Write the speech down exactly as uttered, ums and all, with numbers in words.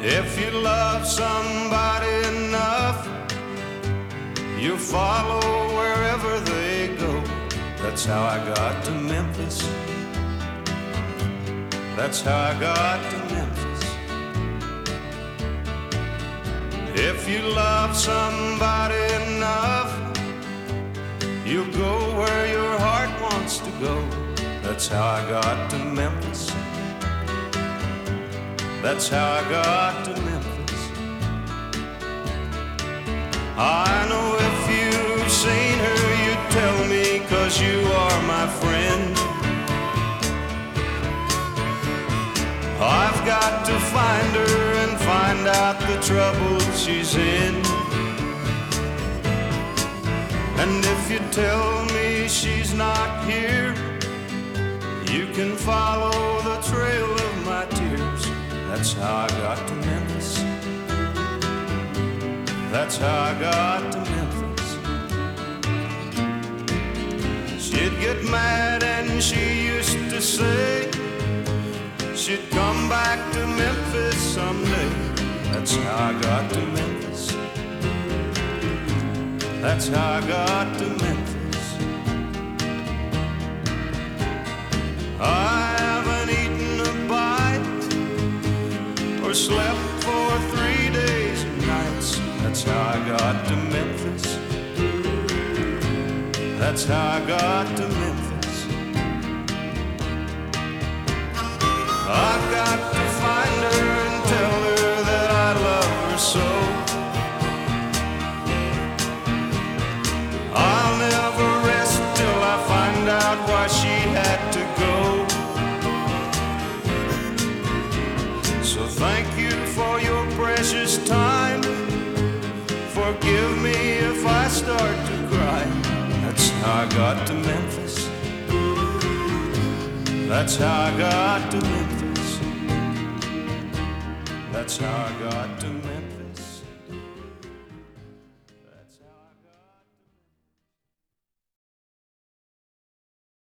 If you love somebody enough, you'll follow wherever they go. That's how I got to Memphis. That's how I got to Memphis. If you love somebody enough, you'll go where your heart wants to go. That's how I got to Memphis. That's how I got to Memphis. I know if you've seen her, you'd tell me, 'cause you are my friend. I've got to find her and find out the trouble she's in. And if you tell me she's not here, you can follow the trail of my tears. That's how I got to Memphis. That's how I got to Memphis. She'd get mad and she used to say she'd come back to Memphis someday. That's how I got to Memphis. That's how I got to Memphis. I haven't eaten a bite or slept for three days and nights. That's how I got to Memphis. That's how I got to Memphis. I've got to find her and tell her that I love her so. I'll never rest till I find out why she had to go. So thank you for your precious time. Forgive me if I start to cry. That's how I got to Memphis. That's how I got to Memphis. That's how I got to Memphis.